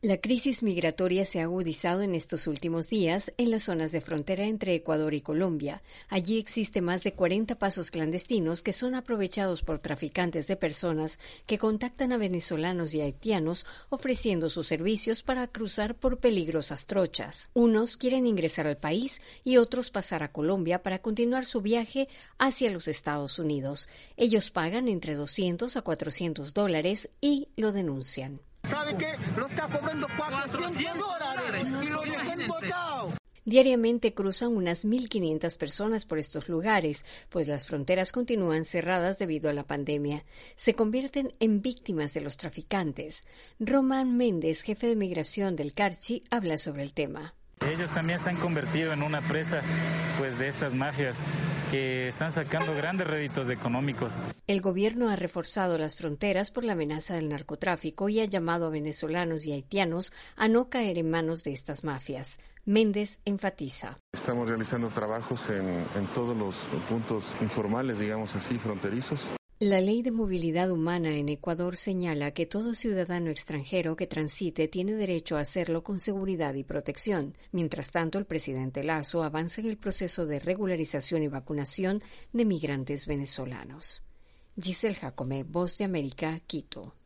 La crisis migratoria se ha agudizado en estos últimos días en las zonas de frontera entre Ecuador y Colombia. Allí existe más de 40 pasos clandestinos que son aprovechados por traficantes de personas que contactan a venezolanos y haitianos ofreciendo sus servicios para cruzar por peligrosas trochas. Unos quieren ingresar al país y otros pasar a Colombia para continuar su viaje hacia los Estados Unidos. Ellos pagan entre $200 a $400 y lo denuncian. ¿Sabe qué? Lo está cobrando $400 y lo dejan botado. Diariamente cruzan unas 1.500 personas por estos lugares, pues las fronteras continúan cerradas debido a la pandemia. Se convierten en víctimas de los traficantes. Román Méndez, jefe de migración del Carchi, habla sobre el tema. Ellos también se han convertido en una presa de estas mafias que están sacando grandes réditos económicos. El gobierno ha reforzado las fronteras por la amenaza del narcotráfico y ha llamado a venezolanos y haitianos a no caer en manos de estas mafias. Méndez enfatiza. Estamos realizando trabajos en todos los puntos informales, digamos así, fronterizos. La Ley de Movilidad Humana en Ecuador señala que todo ciudadano extranjero que transite tiene derecho a hacerlo con seguridad y protección. Mientras tanto, el presidente Lasso avanza en el proceso de regularización y vacunación de migrantes venezolanos. Giselle Jacome, Voz de América, Quito.